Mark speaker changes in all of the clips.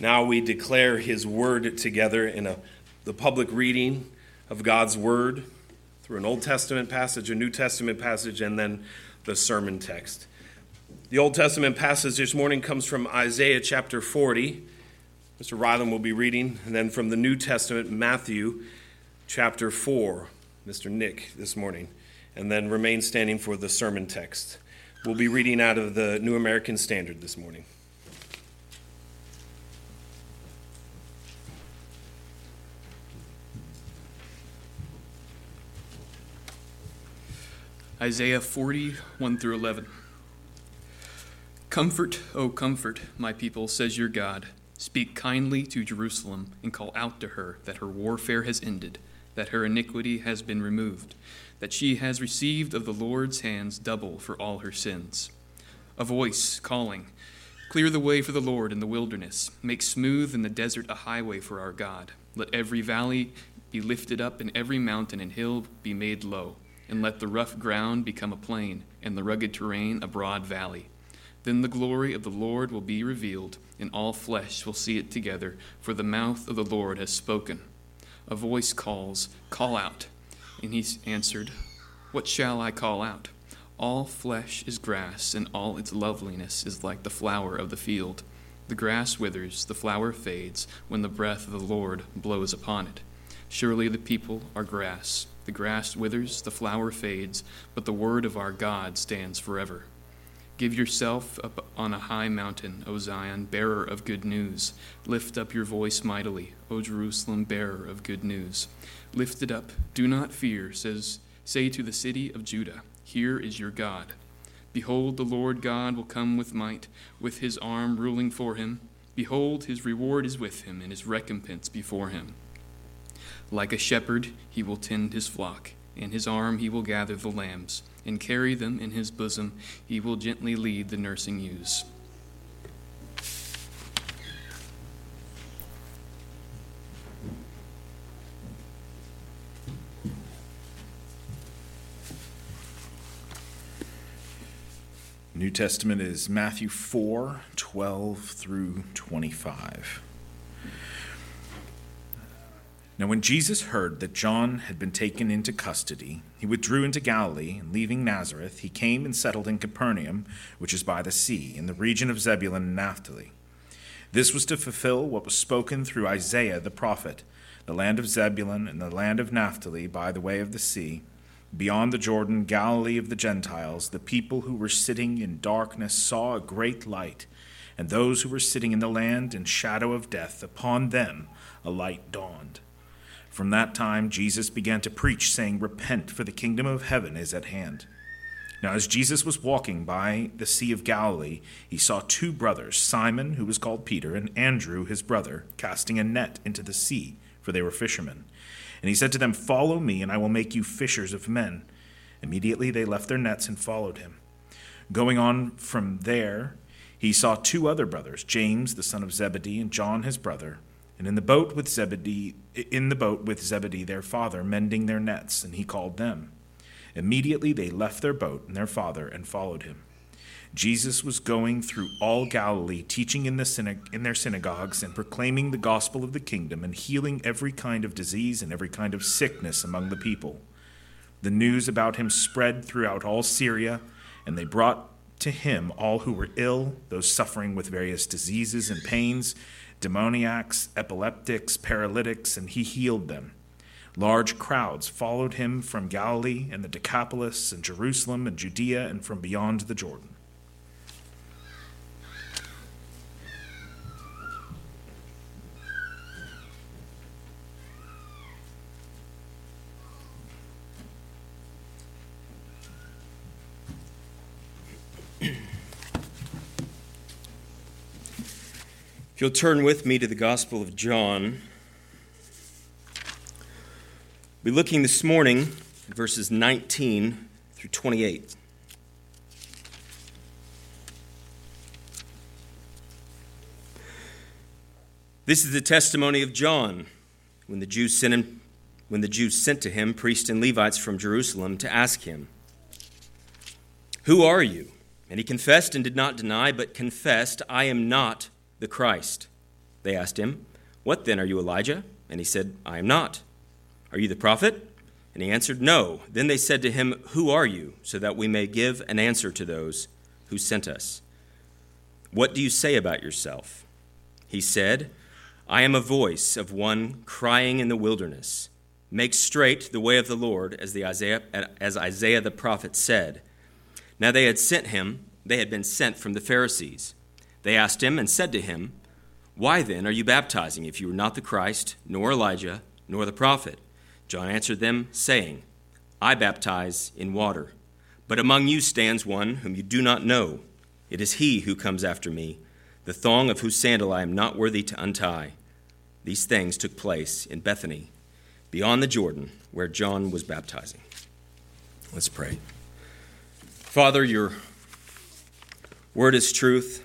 Speaker 1: Now we declare his word together in the public reading of God's word through an Old Testament passage, a New Testament passage, and then the sermon text. The Old Testament passage this morning comes from Isaiah chapter 40. Mr. Ryland will be reading. And then from the New Testament, Matthew chapter 4, Mr. Nick this morning. And then remain standing for the sermon text. We'll be reading out of the New American Standard this morning.
Speaker 2: Isaiah 40, 1 through 11. Comfort, O comfort, my people, says your God. Speak kindly to Jerusalem and call out to her that her warfare has ended, that her iniquity has been removed, that she has received of the Lord's hands double for all her sins. A voice calling, clear the way for the Lord in the wilderness, make smooth in the desert a highway for our God. Let every valley be lifted up and every mountain and hill be made low. And let the rough ground become a plain, and the rugged terrain a broad valley. Then the glory of the Lord will be revealed, and all flesh will see it together, for the mouth of the Lord has spoken. A voice calls, call out. And he answered, what shall I call out? All flesh is grass, and all its loveliness is like the flower of the field. The grass withers, the flower fades, when the breath of the Lord blows upon it. Surely the people are grass. The grass withers, the flower fades, but the word of our God stands forever. Give yourself up on a high mountain, O Zion, bearer of good news. Lift up your voice mightily, O Jerusalem, bearer of good news. Lift it up, do not fear, say to the city of Judah, here is your God. Behold, the Lord God will come with might, with his arm ruling for him. Behold, his reward is with him, and his recompense before him. Like a shepherd, he will tend his flock. In his arm he will gather the lambs, and carry them in his bosom. He will gently lead the nursing ewes.
Speaker 3: New Testament is Matthew 4, 12 through 25. Now when Jesus heard that John had been taken into custody, he withdrew into Galilee, and leaving Nazareth, he came and settled in Capernaum, which is by the sea, in the region of Zebulun and Naphtali. This was to fulfill what was spoken through Isaiah the prophet, the land of Zebulun and the land of Naphtali by the way of the sea, beyond the Jordan, Galilee of the Gentiles, the people who were sitting in darkness saw a great light, and those who were sitting in the land in shadow of death, upon them a light dawned. From that time Jesus began to preach, saying, repent, for the kingdom of heaven is at hand. Now as Jesus was walking by the Sea of Galilee, he saw two brothers, Simon, who was called Peter, and Andrew, his brother, casting a net into the sea, for they were fishermen. And he said to them, follow me, and I will make you fishers of men. Immediately they left their nets and followed him. Going on from there, he saw two other brothers, James, the son of Zebedee, and John, his brother, and in the boat with Zebedee their father, mending their nets, and he called them. Immediately they left their boat and their father and followed him. Jesus was going through all Galilee, teaching in their synagogues and proclaiming the gospel of the kingdom and healing every kind of disease and every kind of sickness among the people. The news about him spread throughout all Syria, and they brought to him all who were ill, those suffering with various diseases and pains, demoniacs, epileptics, paralytics, and he healed them. Large crowds followed him from Galilee and the Decapolis and Jerusalem and Judea and from beyond the Jordan.
Speaker 1: If you'll turn with me to the Gospel of John, we'll be looking this morning at verses 19 through 28. This is the testimony of John when the Jews sent to him priests and Levites from Jerusalem to ask him, "Who are you?" And he confessed and did not deny, but confessed, "I am not the Christ."
Speaker 4: They asked him, "What then, are you Elijah?" And he said, "I am not." "Are you the prophet?" And he answered, "No." Then they said to him, "Who are you, so that we may give an answer to those who sent us? What do you say about yourself?" He said, "I am a voice of one crying in the wilderness, 'Make straight the way of the Lord,' as Isaiah the prophet said." Now they had been sent from the Pharisees. They asked him and said to him, "Why then are you baptizing if you are not the Christ, nor Elijah, nor the prophet?" John answered them, saying, "I baptize in water, but among you stands one whom you do not know. It is he who comes after me, the thong of whose sandal I am not worthy to untie." These things took place in Bethany, beyond the Jordan, where John was baptizing. Let's pray. Father, your word is truth.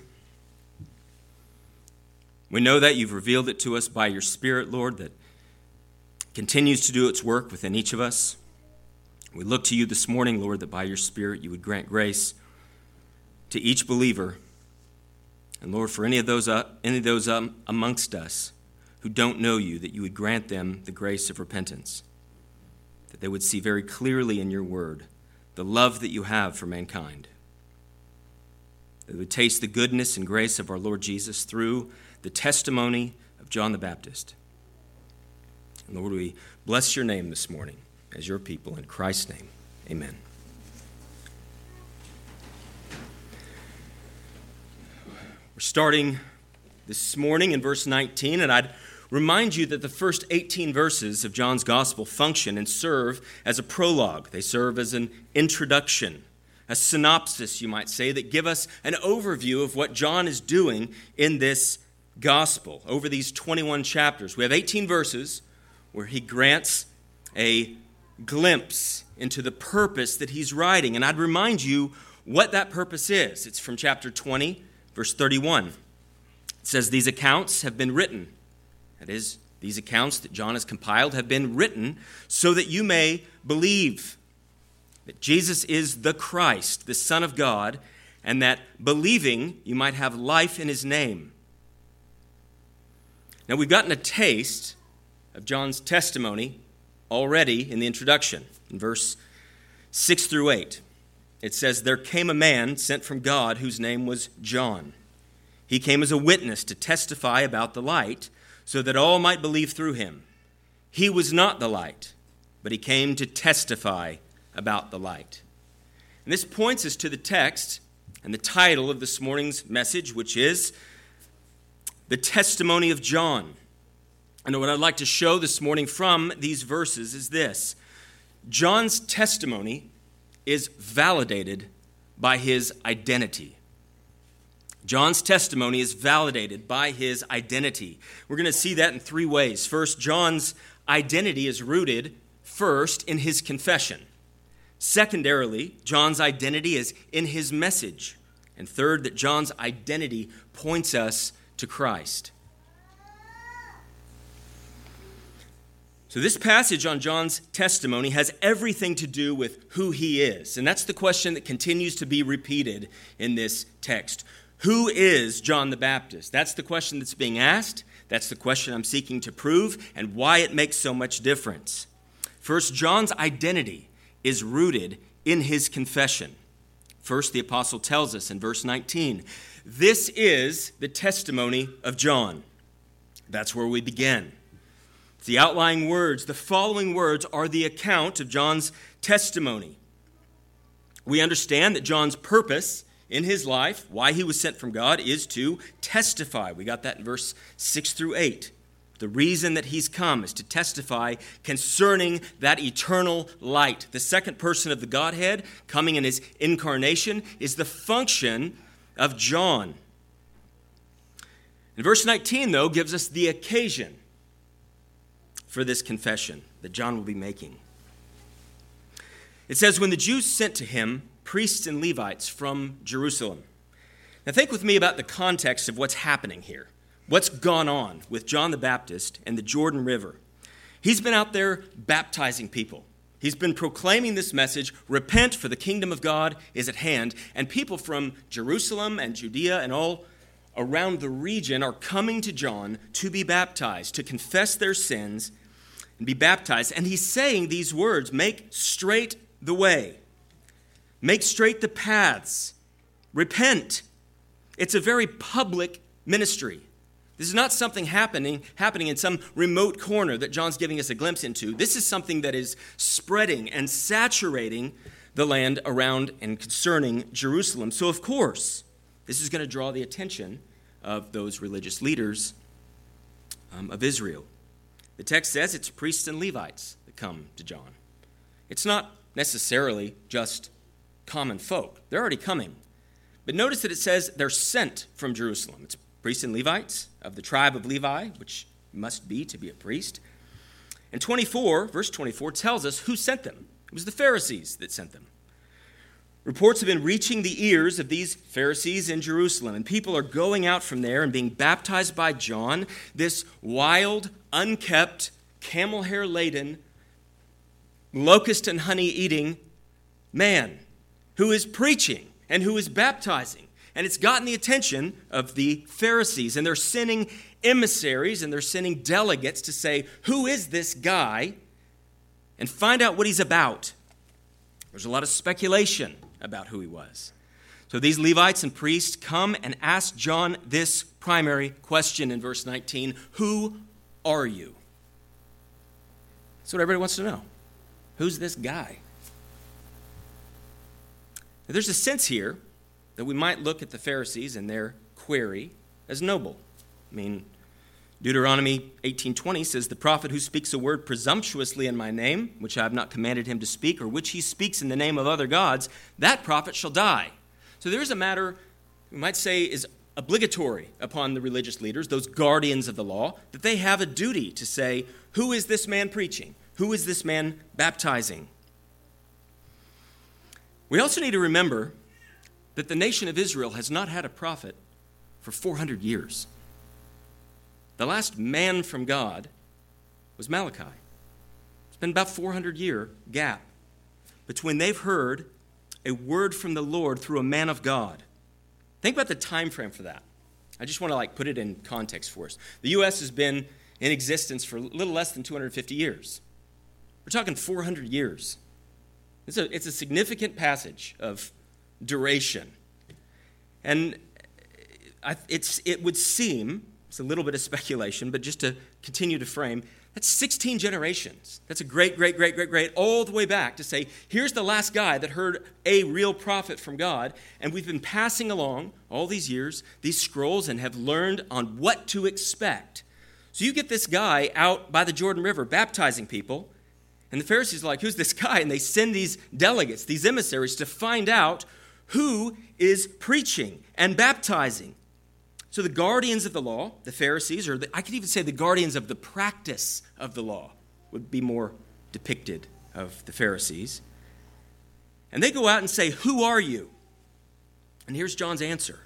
Speaker 4: We know that you've revealed it to us by your Spirit, Lord, that continues to do its work within each of us. We look to you this morning, Lord, that by your Spirit you would grant grace to each believer. And Lord, for any of those amongst us who don't know you, that you would grant them the grace of repentance, that they would see very clearly in your word the love that you have for mankind, that they would taste the goodness and grace of our Lord Jesus through the testimony of John the Baptist. And Lord, we bless your name this morning as your people. In Christ's name, amen. We're starting this morning in verse 19, and I'd remind you that the first 18 verses of John's gospel function and serve as a prologue. They serve as an introduction, a synopsis, you might say, that give us an overview of what John is doing in this gospel over these 21 chapters. We have 18 verses where he grants a glimpse into the purpose that he's writing. And I'd remind you what that purpose is. It's from chapter 20, verse 31. It says, "These accounts have been written." That is, these accounts that John has compiled have been written so that you may believe that Jesus is the Christ, the Son of God, and that believing you might have life in his name. Now, we've gotten a taste of John's testimony already in the introduction. In verse 6 through 8, it says, "There came a man sent from God whose name was John. He came as a witness to testify about the light, so that all might believe through him. He was not the light, but he came to testify about the light." And this points us to the text and the title of this morning's message, which is The Testimony of John. And what I'd like to show this morning from these verses is this: John's testimony is validated by his identity. John's testimony is validated by his identity. We're going to see that in three ways. First, John's identity is rooted first in his confession. Secondarily, John's identity is in his message. And third, that John's identity points us to Christ. So this passage on John's testimony has everything to do with who he is. And that's the question that continues to be repeated in this text. Who is John the Baptist? That's the question that's being asked. That's the question I'm seeking to prove and why it makes so much difference. First, John's identity is rooted in his confession. First, the apostle tells us in verse 19, "This is the testimony of John." That's where we begin. The outlying words, the following words, are the account of John's testimony. We understand that John's purpose in his life, why he was sent from God, is to testify. We got that in verse 6 through 8. The reason that he's come is to testify concerning that eternal light. The second person of the Godhead, coming in his incarnation, is the function of John. And verse 19, though, gives us the occasion for this confession that John will be making. It says, "When the Jews sent to him priests and Levites from Jerusalem." Now think with me about the context of what's happening here. What's gone on with John the Baptist and the Jordan River. He's been out there baptizing people. He's been proclaiming this message, repent for the kingdom of God is at hand. And people from Jerusalem and Judea and all around the region are coming to John to be baptized, to confess their sins and be baptized. And he's saying these words, make straight the way, make straight the paths, repent. It's a very public ministry. This is not something happening in some remote corner that John's giving us a glimpse into. This is something that is spreading and saturating the land around and concerning Jerusalem. So, of course, this is going to draw the attention of those religious leaders of Israel. The text says it's priests and Levites that come to John. It's not necessarily just common folk. They're already coming. But notice that it says they're sent from Jerusalem. It's priests and Levites of the tribe of Levi, which must be to be a priest. And verse 24 tells us who sent them. It was the Pharisees that sent them. Reports have been reaching the ears of these Pharisees in Jerusalem, and people are going out from there and being baptized by John, this wild, unkept, camel hair laden, locust and honey eating man who is preaching and who is baptizing. And it's gotten the attention of the Pharisees, and they're sending emissaries and they're sending delegates to say, who is this guy? And find out what he's about. There's a lot of speculation about who he was. So these Levites and priests come and ask John this primary question in verse 19, who are you? That's what everybody wants to know. Who's this guy? Now, there's a sense here that we might look at the Pharisees and their query as noble. I mean, Deuteronomy 18:20 says, the prophet who speaks a word presumptuously in my name, which I have not commanded him to speak, or which he speaks in the name of other gods, that prophet shall die. So there's a matter, we might say, is obligatory upon the religious leaders, those guardians of the law, that they have a duty to say, who is this man preaching? Who is this man baptizing? We also need to remember that the nation of Israel has not had a prophet for 400 years. The last man from God was Malachi. It's been about a 400-year gap between they've heard a word from the Lord through a man of God. Think about the time frame for that. I just want to put it in context for us. The U.S. has been in existence for a little less than 250 years. We're talking 400 years. It's a significant passage of duration. And it would seem, it's a little bit of speculation, but just to continue to frame, that's 16 generations. That's a great, all the way back to say, here's the last guy that heard a real prophet from God, and we've been passing along all these years, these scrolls, and have learned on what to expect. So you get this guy out by the Jordan River baptizing people, and the Pharisees are like, who's this guy? And they send these delegates, these emissaries, to find out who is preaching and baptizing. So the guardians of the law, the Pharisees, or I could even say the guardians of the practice of the law would be more depicted of the Pharisees. And they go out and say, who are you? And here's John's answer.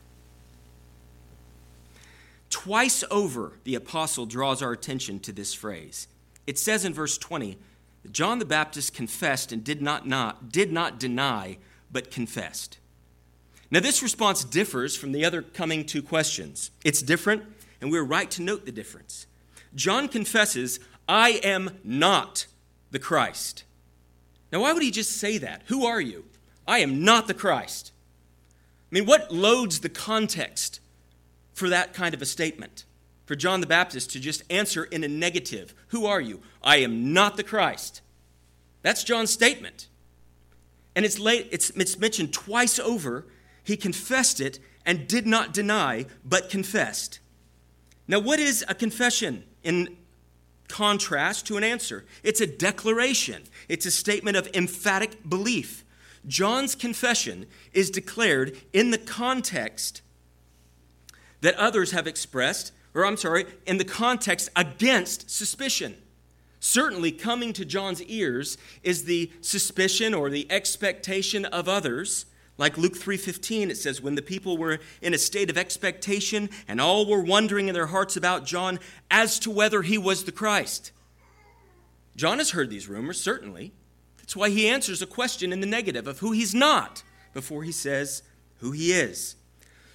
Speaker 4: Twice over, the apostle draws our attention to this phrase. It says in verse 20, that John the Baptist confessed and did not deny, but confessed. Now, this response differs from the other coming two questions. It's different, and we're right to note the difference. John confesses, I am not the Christ. Now, why would he just say that? Who are you? I am not the Christ. I mean, what loads the context for that kind of a statement? For John the Baptist to just answer in a negative. Who are you? I am not the Christ. That's John's statement. And it's mentioned twice over. He confessed it and did not deny, but confessed. Now, what is a confession in contrast to an answer? It's a declaration. It's a statement of emphatic belief. John's confession is declared in the context that others have expressed, in the context against suspicion. Certainly coming to John's ears is the suspicion or the expectation of others. Like Luke 3:15, it says, when the people were in a state of expectation and all were wondering in their hearts about John as to whether he was the Christ. John has heard these rumors, certainly. That's why he answers a question in the negative of who he's not before he says who he is.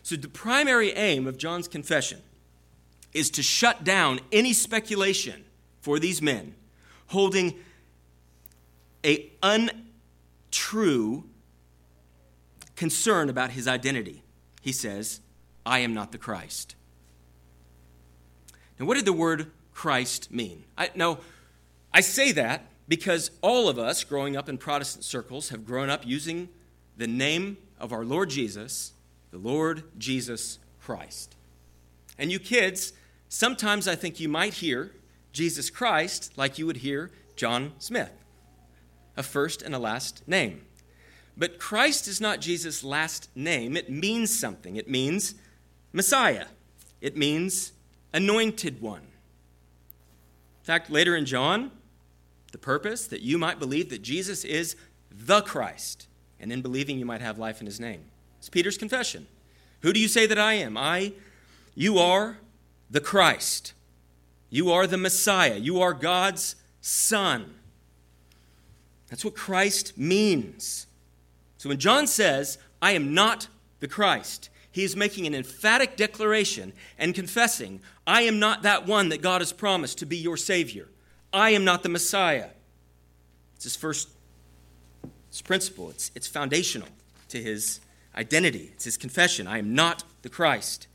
Speaker 4: So the primary aim of John's confession is to shut down any speculation for these men holding a untrue concern about his identity. He says, I am not the Christ. Now, what did the word Christ mean? I say that because all of us growing up in Protestant circles have grown up using the name of our Lord Jesus, the Lord Jesus Christ. And you kids, sometimes I think you might hear Jesus Christ like you would hear John Smith, a first and a last name. But Christ is not Jesus' last name. It means something. It means Messiah. It means anointed one. In fact, later in John, the purpose that you might believe that Jesus is the Christ, and in believing you might have life in his name. It's Peter's confession. Who do you say that I am? You are the Christ. You are the Messiah. You are God's Son. That's what Christ means. So when John says, I am not the Christ, he is making an emphatic declaration and confessing, I am not that one that God has promised to be your Savior. I am not the Messiah. It's his first principle. It's foundational to his identity. It's his confession. I am not the Christ.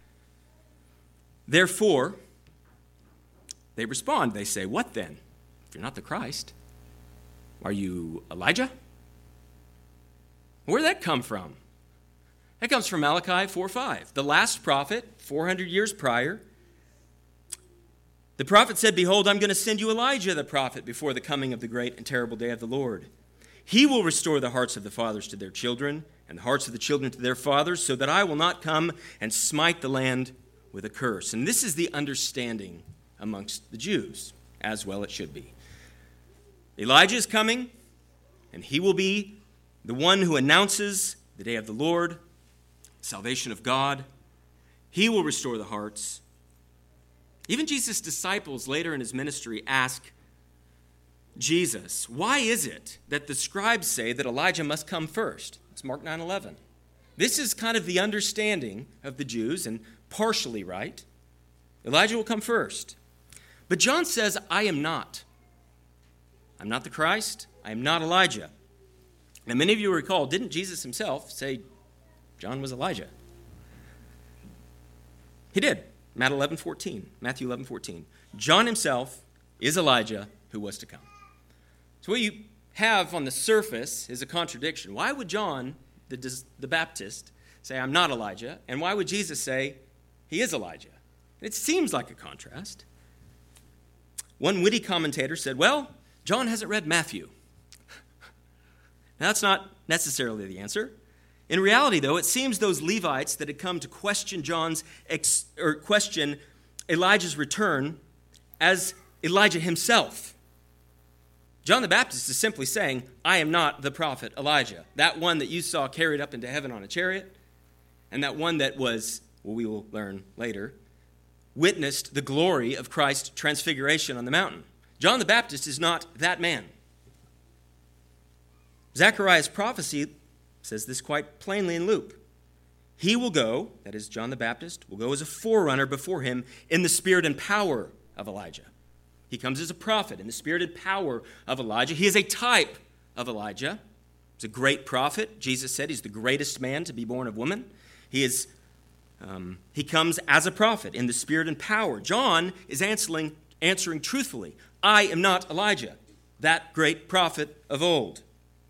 Speaker 4: Therefore, they respond. They say, what then? If you're not the Christ, are you Elijah? Where did that come from? That comes from Malachi 4:5, the last prophet, 400 years prior. The prophet said, behold, I'm going to send you Elijah the prophet before the coming of the great and terrible day of the Lord. He will restore the hearts of the fathers to their children and the hearts of the children to their fathers, so that I will not come and smite the land with a curse. And this is the understanding amongst the Jews, as well it should be. Elijah is coming, and he will be the one who announces the day of the Lord, salvation of God. He will restore the hearts. Even Jesus' disciples later in his ministry ask Jesus, why is it that the scribes say that Elijah must come first? It's Mark 9:11. This is kind of the understanding of the Jews, and partially right. Elijah will come first. But John says, I am not. I'm not the Christ. I am not Elijah. Now, many of you recall, didn't Jesus himself say John was Elijah? He did. Matthew 11:14. John himself is Elijah who was to come. So what you have on the surface is a contradiction. Why would John, the Baptist, say, I'm not Elijah? And why would Jesus say, he is Elijah? It seems like a contrast. One witty commentator said, well, John hasn't read Matthew. Now, that's not necessarily the answer. In reality, though, it seems those Levites that had come to question question Elijah's return as Elijah himself. John the Baptist is simply saying, I am not the prophet Elijah, that one that you saw carried up into heaven on a chariot, and that one that was, well, we will learn later, witnessed the glory of Christ's transfiguration on the mountain. John the Baptist is not that man. Zechariah's prophecy says this quite plainly in Luke. He will go, that is John the Baptist, will go as a forerunner before him in the spirit and power of Elijah. He comes as a prophet in the spirit and power of Elijah. He is a type of Elijah. He's a great prophet. Jesus said he's the greatest man to be born of woman. He comes as a prophet in the spirit and power. John is answering truthfully, I am not Elijah, that great prophet of old.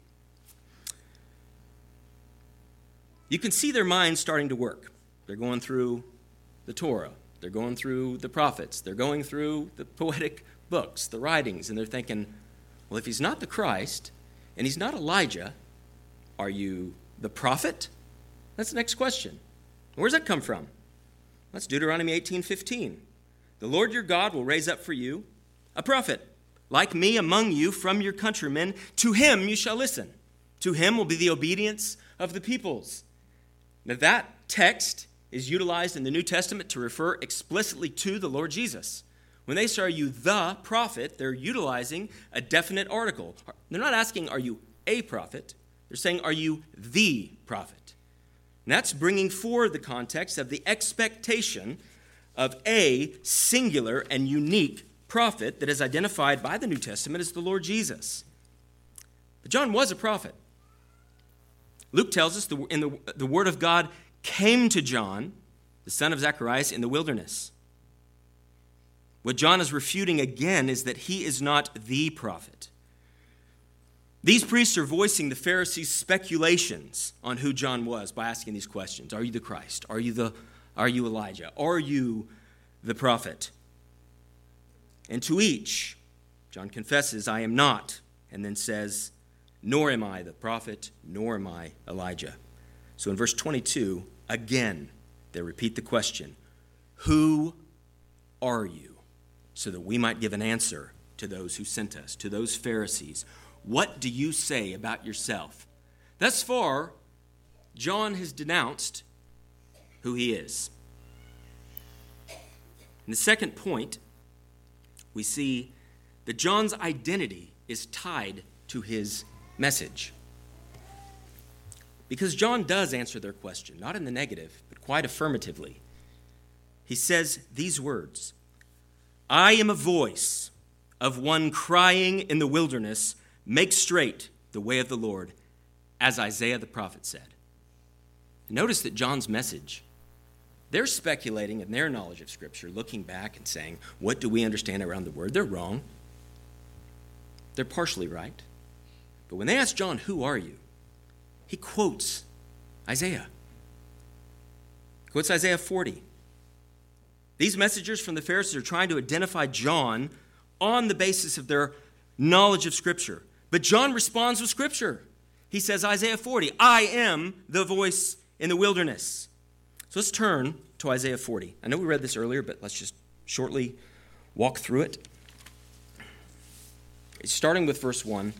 Speaker 4: You can see their minds starting to work. They're going through the Torah. They're going through the prophets. They're going through the poetic books, the writings, and they're thinking, well, if he's not the Christ and he's not Elijah, are you the prophet? That's the next question. Where does that come from? That's Deuteronomy 18:15. The Lord your God will raise up for you a prophet, like me among you from your countrymen. To him you shall listen. To him will be the obedience of the peoples. Now that text is utilized in the New Testament to refer explicitly to the Lord Jesus. When they say, are you the prophet, they're utilizing a definite article. They're not asking, are you a prophet? They're saying, are you the prophet? And that's bringing forward the context of the expectation of a singular and unique prophet that is identified by the New Testament as the Lord Jesus. But John was a prophet. Luke tells us the word of God came to John, the son of Zacharias, in the wilderness. What John is refuting again is that he is not the prophet. These priests are voicing the Pharisees' speculations on who John was by asking these questions. Are you the Christ? Are you Elijah? Are you the prophet? And to each, John confesses, I am not, and then says, nor am I the prophet, nor am I Elijah. So in verse 22, again, they repeat the question, who are you? So that we might give an answer to those who sent us, to those Pharisees. What do you say about yourself? Thus far, John has denounced who he is. In the second point, we see that John's identity is tied to his message. Because John does answer their question, not in the negative, but quite affirmatively. He says these words, I am a voice of one crying in the wilderness, make straight the way of the Lord, as Isaiah the prophet said. Notice that John's message, they're speculating in their knowledge of Scripture, looking back and saying, what do we understand around the word? They're wrong. They're partially right. But when they ask John, who are you? He quotes Isaiah. He quotes Isaiah 40. These messengers from the Pharisees are trying to identify John on the basis of their knowledge of Scripture. But John responds with Scripture. He says, Isaiah 40, I am the voice in the wilderness. So let's turn to Isaiah 40. I know we read this earlier, but let's just shortly walk through it. Starting with verse 1.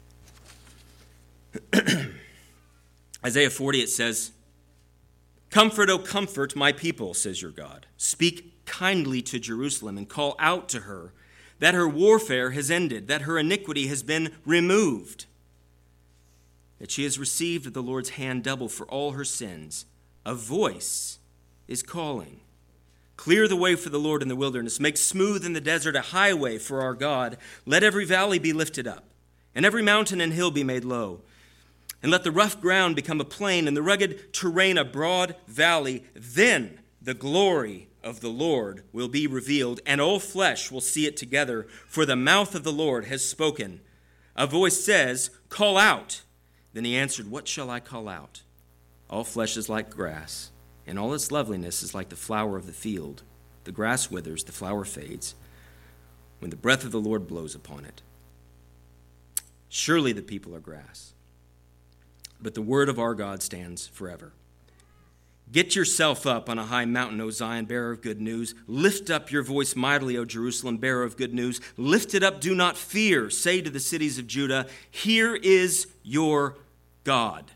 Speaker 4: Isaiah 40, it says, Comfort, O comfort my people, says your God. Speak kindly to Jerusalem and call out to her that her warfare has ended, that her iniquity has been removed, that she has received at the Lord's hand double for all her sins. A voice is calling. Clear the way for the Lord in the wilderness. Make smooth in the desert a highway for our God. Let every valley be lifted up, and every mountain and hill be made low. And let the rough ground become a plain, and the rugged terrain a broad valley. Then the glory of the Lord will be revealed, and all flesh will see it together, for the mouth of the Lord has spoken. A voice says, Call out. Then he answered, What shall I call out? All flesh is like grass, and all its loveliness is like the flower of the field. The grass withers, the flower fades, when the breath of the Lord blows upon it. Surely the people are grass, but the word of our God stands forever. Get yourself up on a high mountain, O Zion, bearer of good news. Lift up your voice mightily, O Jerusalem, bearer of good news. Lift it up, do not fear. Say to the cities of Judah, Here is your God.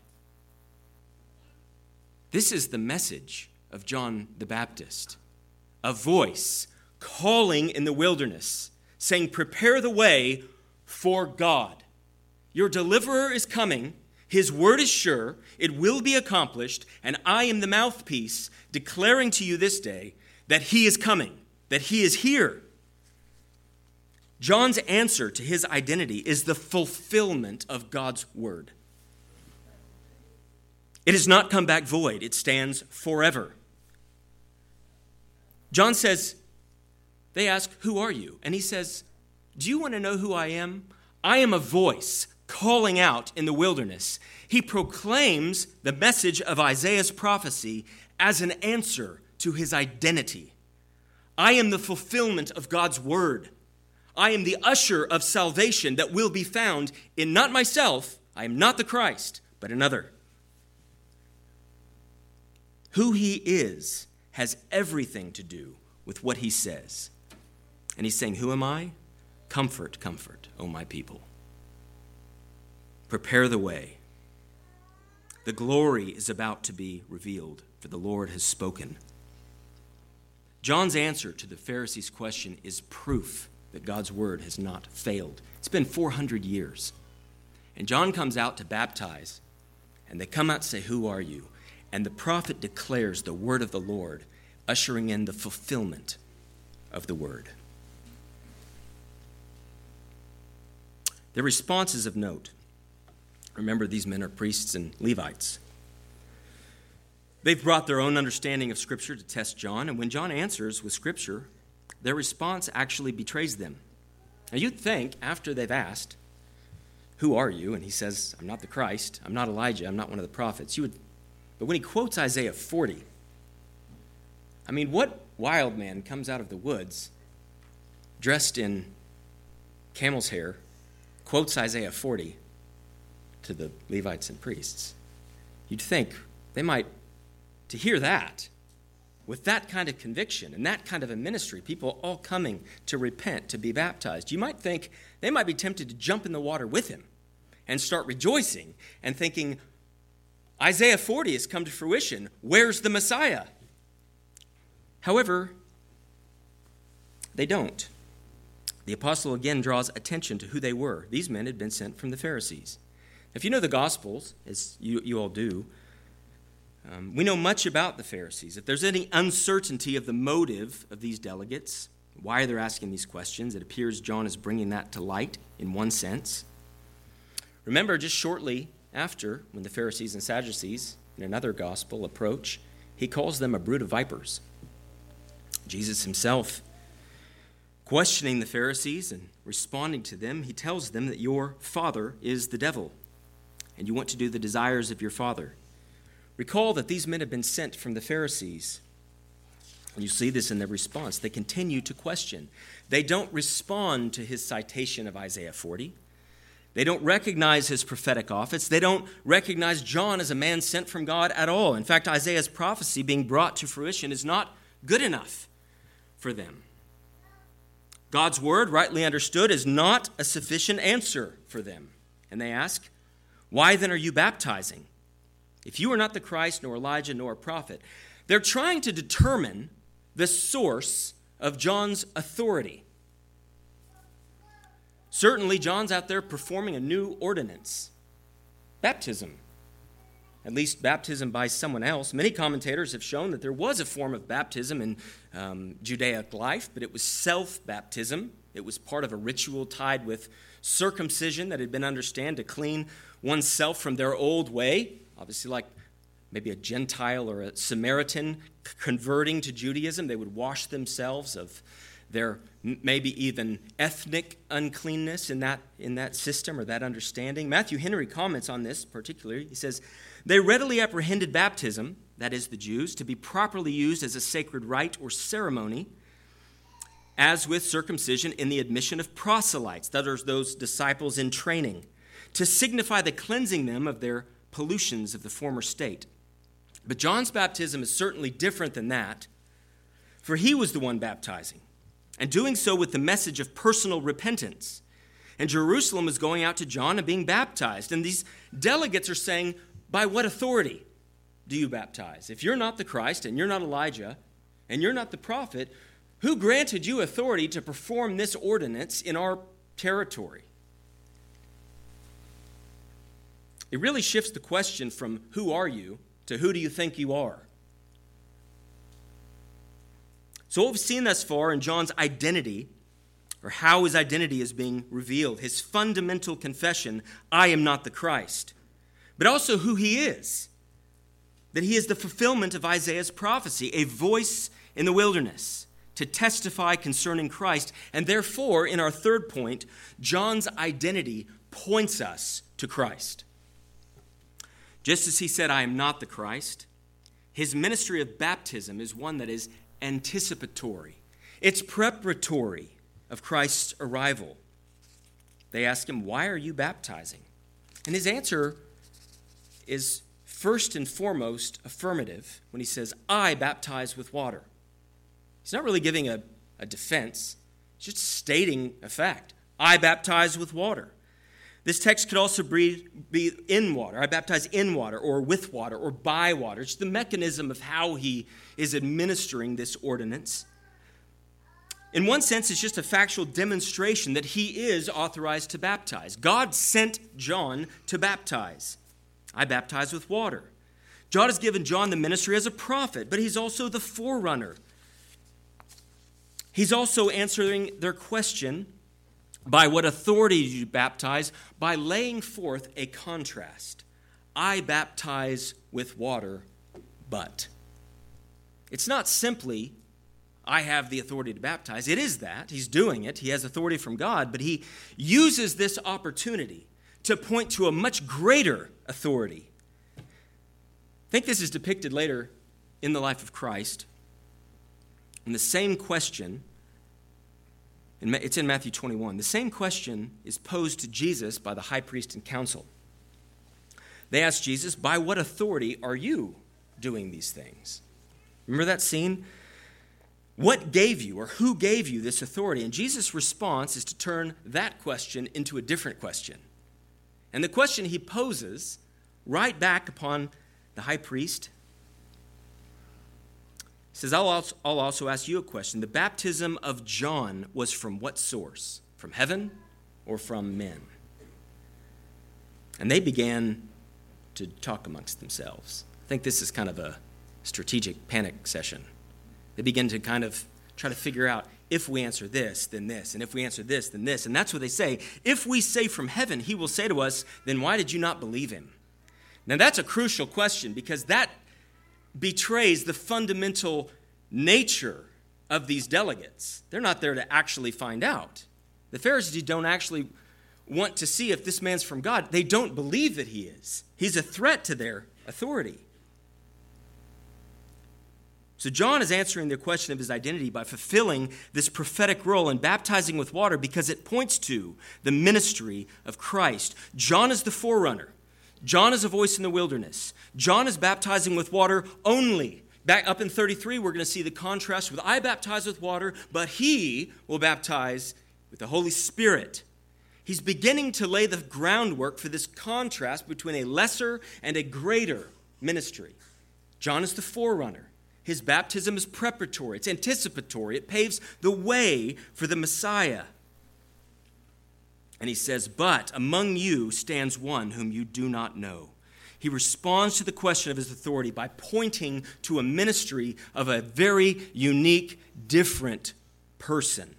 Speaker 4: This is the message of John the Baptist. A voice calling in the wilderness, saying, Prepare the way for God. Your deliverer is coming. His word is sure, it will be accomplished, and I am the mouthpiece declaring to you this day that he is coming, that he is here. John's answer to his identity is the fulfillment of God's word. It has not come back void, it stands forever. John says, they ask, Who are you? And he says, Do you want to know who I am? I am a voice calling out in the wilderness. He proclaims the message of Isaiah's prophecy as an answer to his identity. I am the fulfillment of God's word. I am the usher of salvation that will be found in not myself, I am not the Christ, but another. Who he is has everything to do with what he says. And he's saying, Who am I? Comfort, comfort, O my people. Prepare the way. The glory is about to be revealed, for the Lord has spoken. John's answer to the Pharisees' question is proof that God's word has not failed. It's been 400 years. And John comes out to baptize, and they come out and say, Who are you? And the prophet declares the word of the Lord, ushering in the fulfillment of the word. Their response is of note. Remember, these men are priests and Levites. They've brought their own understanding of Scripture to test John, and when John answers with Scripture, their response actually betrays them. Now, you'd think, after they've asked, "Who are you?" and he says, "I'm not the Christ, I'm not Elijah, I'm not one of the prophets," but when he quotes Isaiah 40, I mean, what wild man comes out of the woods dressed in camel's hair, quotes Isaiah 40 to the Levites and priests? You'd think they might, to hear that, with that kind of conviction and that kind of a ministry, people all coming to repent, to be baptized, you might think they might be tempted to jump in the water with him and start rejoicing and thinking, Isaiah 40 has come to fruition. Where's the Messiah? However, they don't. The apostle again draws attention to who they were. These men had been sent from the Pharisees. If you know the Gospels, as you all do, we know much about the Pharisees. If there's any uncertainty of the motive of these delegates, why they're asking these questions, it appears John is bringing that to light in one sense. Remember, just shortly after, when the Pharisees and Sadducees, in another gospel, approach, he calls them a brood of vipers. Jesus himself, questioning the Pharisees and responding to them, he tells them that your father is the devil, and you want to do the desires of your father. Recall that these men have been sent from the Pharisees. And you see this in their response. They continue to question. They don't respond to his citation of Isaiah 40. They don't recognize his prophetic office. They don't recognize John as a man sent from God at all. In fact, Isaiah's prophecy being brought to fruition is not good enough for them. God's word, rightly understood, is not a sufficient answer for them. And they ask, "Why then are you baptizing? If you are not the Christ, nor Elijah, nor a prophet." They're trying to determine the source of John's authority. Certainly, John's out there performing a new ordinance, baptism. At least baptism by someone else. Many commentators have shown that there was a form of baptism in Judaic life, but it was self-baptism. It was part of a ritual tied with circumcision that had been understood to clean oneself from their old way. Obviously, like maybe a Gentile or a Samaritan converting to Judaism, they would wash themselves of their maybe even ethnic uncleanness in that system or that understanding. Matthew Henry comments on this particularly. He says, "They readily apprehended baptism, that is the Jews, to be properly used as a sacred rite or ceremony, as with circumcision in the admission of proselytes," that are those disciples in training, "to signify the cleansing them of their pollutions of the former state. But John's baptism is certainly different than that, for he was the one baptizing, and doing so with the message of personal repentance. And Jerusalem was going out to John and being baptized. And these delegates are saying, by what authority do you baptize? If you're not the Christ, and you're not Elijah, and you're not the prophet, who granted you authority to perform this ordinance in our territory?" It really shifts the question from "who are you?" to "who do you think you are?" So what we've seen thus far in John's identity, or how his identity is being revealed, his fundamental confession, "I am not the Christ," but also who he is, that he is the fulfillment of Isaiah's prophecy, a voice in the wilderness to testify concerning Christ. And therefore, in our third point, John's identity points us to Christ. Just as he said, "I am not the Christ," his ministry of baptism is one that is anticipatory. It's preparatory of Christ's arrival. They ask him, "Why are you baptizing?" And his answer is first and foremost affirmative when he says, "I baptize with water." He's not really giving a defense. He's just stating a fact. I baptize with water. This text could also be in water. I baptize in water or with water or by water. It's the mechanism of how he is administering this ordinance. In one sense, it's just a factual demonstration that he is authorized to baptize. God sent John to baptize. I baptize with water. God has given John the ministry as a prophet, but he's also the forerunner. He's also answering their question, by what authority do you baptize? By laying forth a contrast. I baptize with water, but. It's not simply, I have the authority to baptize. It is that. He's doing it. He has authority from God, but he uses this opportunity to point to a much greater authority. I think this is depicted later in the life of Christ. And the same question, it's in Matthew 21, the same question is posed to Jesus by the high priest and council. They asked Jesus, by what authority are you doing these things? Remember that scene? What gave you, or who gave you this authority? And Jesus' response is to turn that question into a different question. And the question he poses right back upon the high priest, he says, I'll also ask you a question. The baptism of John was from what source? From heaven or from men? And they began to talk amongst themselves. I think this is kind of a strategic panic session. They begin to kind of try to figure out, if we answer this, then this, and if we answer this, then this. And that's what they say. If we say from heaven, he will say to us, then why did you not believe him? Now that's a crucial question, because that betrays the fundamental nature of these delegates. They're not there to actually find out. The Pharisees don't actually want to see if this man's from God. They don't believe that he is. He's a threat to their authority. So John is answering the question of his identity by fulfilling this prophetic role in baptizing with water because it points to the ministry of Christ. John is the forerunner. John is a voice in the wilderness. John is baptizing with water only. Back up in 33, we're going to see the contrast with I baptize with water, but he will baptize with the Holy Spirit. He's beginning to lay the groundwork for this contrast between a lesser and a greater ministry. John is the forerunner. His baptism is preparatory. It's anticipatory. It paves the way for the Messiah. And he says, but among you stands one whom you do not know. He responds to the question of his authority by pointing to a ministry of a very unique, different person.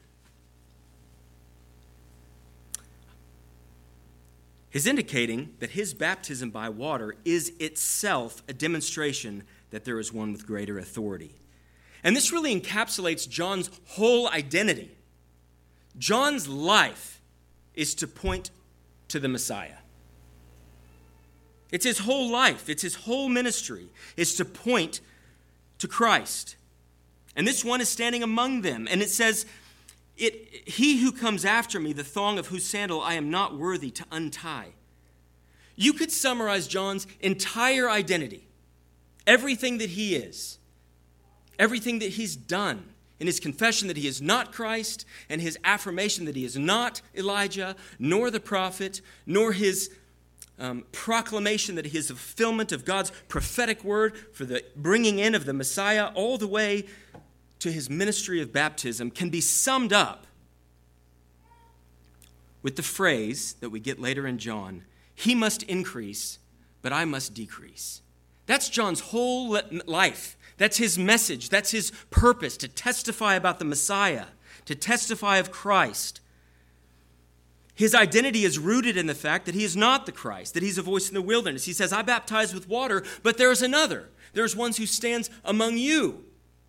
Speaker 4: He's indicating that his baptism by water is itself a demonstration that there is one with greater authority. And this really encapsulates John's whole identity. John's life is to point to the Messiah. It's his whole life. It's his whole ministry is to point to Christ. And this one is standing among them. And it says, he who comes after me, the thong of whose sandal I am not worthy to untie. You could summarize John's entire identity. Everything that he is, everything that he's done in his confession that he is not Christ, and his affirmation that he is not Elijah, nor the prophet, nor his proclamation that he is the fulfillment of God's prophetic word for the bringing in of the Messiah, all the way to his ministry of baptism, can be summed up with the phrase that we get later in John, he must increase, but I must decrease. That's John's whole life. That's his message. That's his purpose, to testify about the Messiah, to testify of Christ. His identity is rooted in the fact that he is not the Christ, that he's a voice in the wilderness. He says, I baptize with water, but there's another. There's one who stands among you.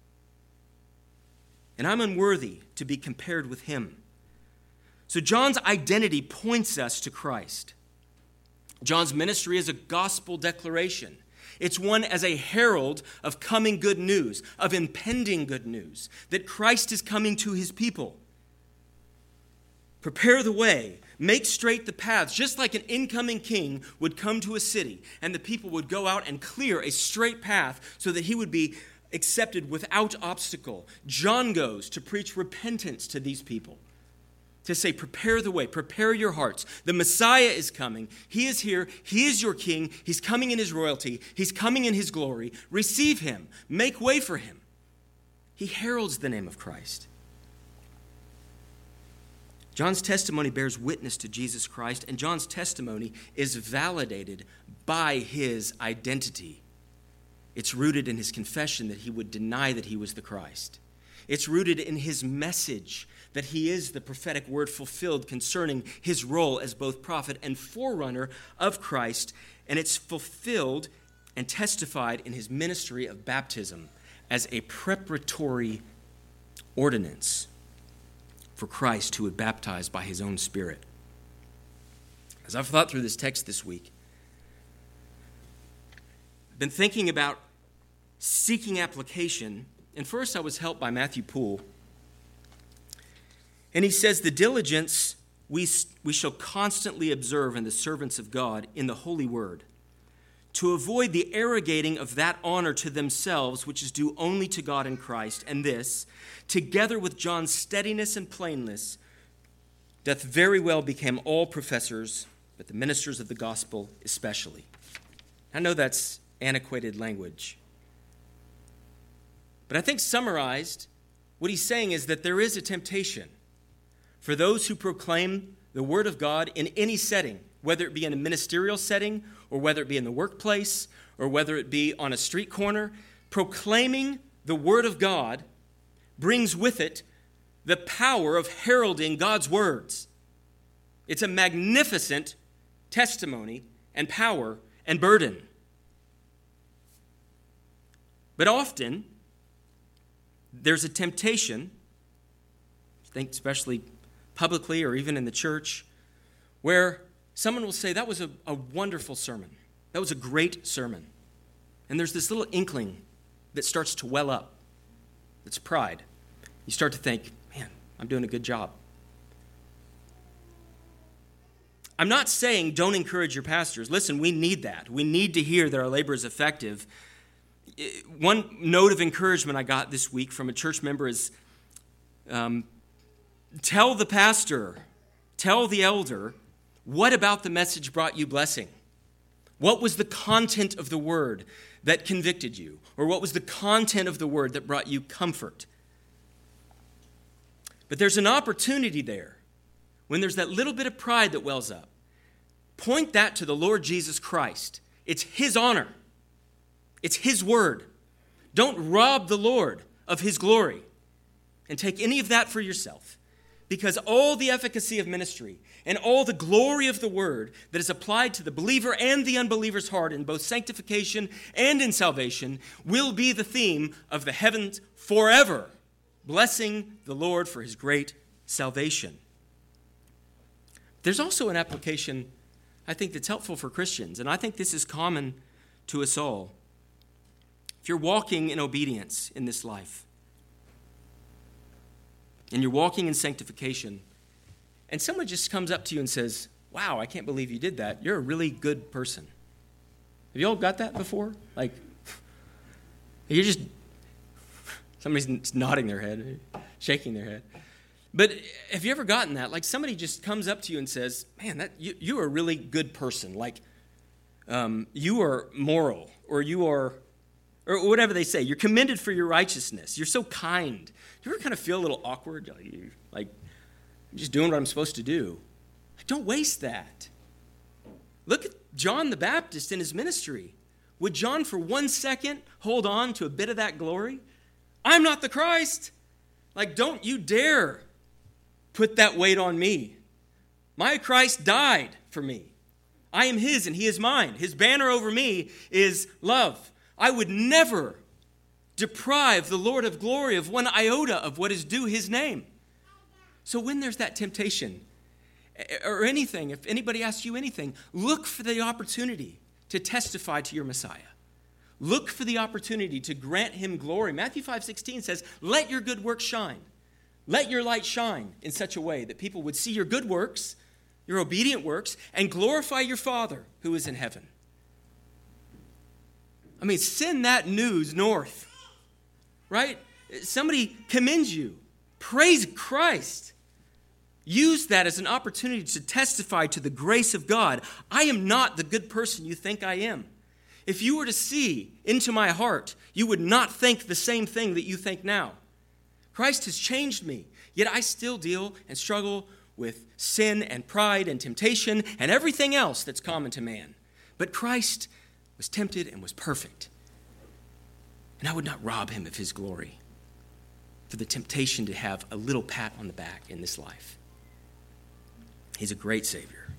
Speaker 4: And I'm unworthy to be compared with him. So John's identity points us to Christ. John's ministry is a gospel declaration. It's one as a herald of coming good news, of impending good news, that Christ is coming to his people. Prepare the way, make straight the paths, just like an incoming king would come to a city, and the people would go out and clear a straight path so that he would be accepted without obstacle. John goes to preach repentance to these people, to say, prepare the way, prepare your hearts. The Messiah is coming. He is here. He is your king. He's coming in his royalty. He's coming in his glory. Receive him. Make way for him. He heralds the name of Christ. John's testimony bears witness to Jesus Christ, and John's testimony is validated by his identity. It's rooted in his confession that he would deny that he was the Christ. It's rooted in his message that he is the prophetic word fulfilled concerning his role as both prophet and forerunner of Christ. And it's fulfilled and testified in his ministry of baptism as a preparatory ordinance for Christ who would baptize by his own Spirit. As I've thought through this text this week, I've been thinking about seeking application, and first I was helped by Matthew Poole. And he says, the diligence we shall constantly observe in the servants of God in the holy word, to avoid the arrogating of that honor to themselves which is due only to God in Christ, and this, together with John's steadiness and plainness, doth very well become all professors, but the ministers of the gospel especially. I know that's antiquated language, but I think summarized, what he's saying is that there is a temptation for those who proclaim the word of God in any setting, whether it be in a ministerial setting, or whether it be in the workplace, or whether it be on a street corner. Proclaiming the word of God brings with it the power of heralding God's words. It's a magnificent testimony and power and burden. But often, there's a temptation, I think especially publicly or even in the church, where someone will say, that was a wonderful sermon. That was a great sermon. And there's this little inkling that starts to well up. It's pride. You start to think, man, I'm doing a good job. I'm not saying don't encourage your pastors. Listen, we need that. We need to hear that our labor is effective. One note of encouragement I got this week from a church member is, tell the pastor, tell the elder, what about the message brought you blessing? What was the content of the word that convicted you? Or what was the content of the word that brought you comfort? But there's an opportunity there. When there's that little bit of pride that wells up, point that to the Lord Jesus Christ. It's his honor. It's his word. Don't rob the Lord of his glory and take any of that for yourself. Because all the efficacy of ministry and all the glory of the word that is applied to the believer and the unbeliever's heart in both sanctification and in salvation will be the theme of the heavens forever, blessing the Lord for his great salvation. There's also an application, I think, that's helpful for Christians, and I think this is common to us all. If you're walking in obedience in this life, and you're walking in sanctification, and someone just comes up to you and says, wow, I can't believe you did that. You're a really good person. Have you all got that before? Like, you're just, somebody's nodding their head, shaking their head. But have you ever gotten that? Like somebody just comes up to you and says, man, you are a really good person. Like, you are moral, or you are, or whatever they say. You're commended for your righteousness. You're so kind. You ever kind of feel a little awkward? Like, I'm just doing what I'm supposed to do. Like, don't waste that. Look at John the Baptist in his ministry. Would John for 1 second hold on to a bit of that glory? I'm not the Christ. Like, don't you dare put that weight on me. My Christ died for me. I am his and he is mine. His banner over me is love. I would never deprive the Lord of glory of one iota of what is due his name. So when there's that temptation or anything, if anybody asks you anything, look for the opportunity to testify to your Messiah. Look for the opportunity to grant him glory. Matthew 5:16 says, let your good works shine. Let your light shine in such a way that people would see your good works, your obedient works, and glorify your Father who is in heaven. I mean, send that news north. Right? Somebody commends you. Praise Christ. Use that as an opportunity to testify to the grace of God. I am not the good person you think I am. If you were to see into my heart, you would not think the same thing that you think now. Christ has changed me, yet I still deal and struggle with sin and pride and temptation and everything else that's common to man. But Christ was tempted and was perfect. And I would not rob him of his glory for the temptation to have a little pat on the back in this life. He's a great Savior.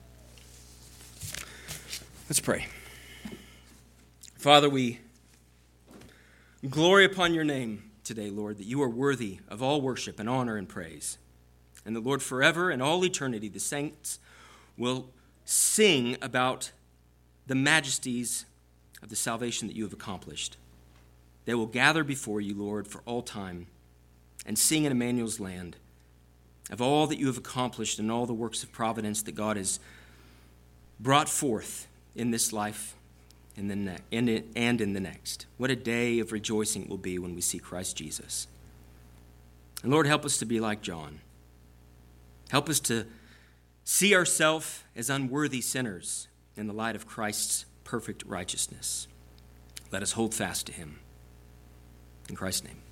Speaker 4: Let's pray. Father, we glory upon your name today, Lord, that you are worthy of all worship and honor and praise. And that, Lord, forever and all eternity, the saints will sing about the majesties of the salvation that you have accomplished. They will gather before you, Lord, for all time and sing in Emmanuel's land of all that you have accomplished and all the works of providence that God has brought forth in this life and in the next. What a day of rejoicing it will be when we see Christ Jesus. And Lord, help us to be like John. Help us to see ourselves as unworthy sinners in the light of Christ's perfect righteousness. Let us hold fast to him. In Christ's name.